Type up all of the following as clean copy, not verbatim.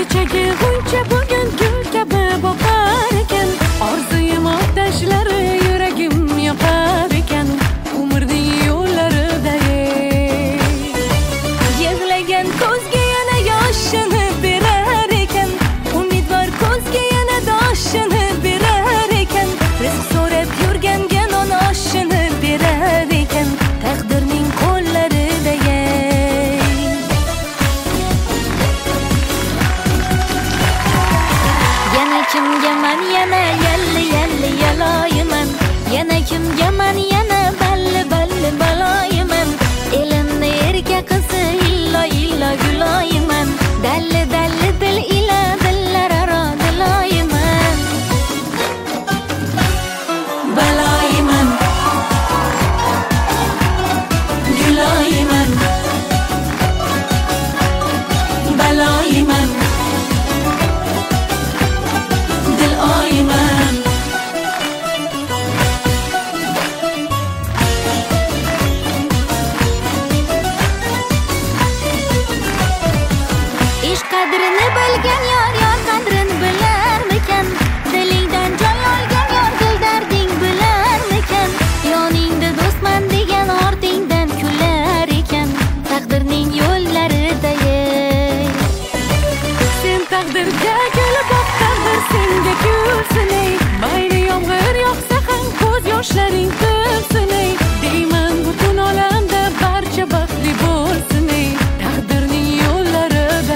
kechagi g'uncha bugun gul kabi boqar ekan. Orzuyim otashlari yuragim yoqar ekan. Umrning yo'llarida yig'lagan ko'zga yana yoshini berar ekan. Umidvor ko'zga yana doshini berar ekan. Rizq so'rab yurganga non oshini berar ekan. Taqdirning qo'llarida yana kimga man yana yalli yaloyiman. Yana kimga man yana balli baloyiman. Elimni erka qizi illo guloyiman. Dalli dil ila dillararo diloyiman. Baloyiman, guloyiman. Baloyiman, diloyiman. Ish qadrini bilgan yor qadrini bilarmikan? Dilingdan joy olgan yor dil darding bilarmikan? Yoningda do'stman degan ortingdan kular ekan. Taqdirning yo'llarida sen taqdirga gul boq, taqdir senga kulsin ey. Mayli yomg'ir yog'sa ham ko'z yoshlaring to'lsin ey. Deyman butun olamda barcha baxtli bo'lsin ey. Taqdirning yo'llarida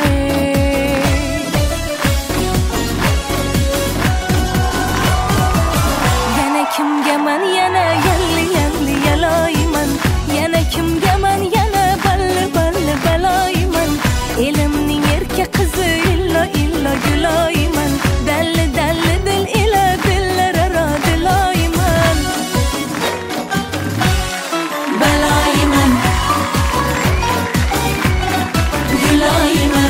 yana kimga man yana yalli yaloyiman. Yana kimga man yana balli baloyiman. Elimning erka qizi illo guloyiman. Dalli dil ila dillararo diloyiman. Baloyiman, guloyiman.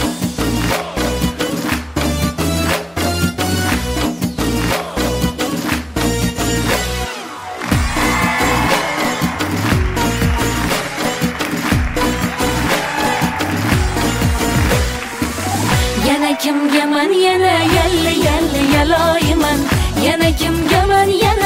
Yana kimga man yana yalli yaloyiman. Yana kimga man yana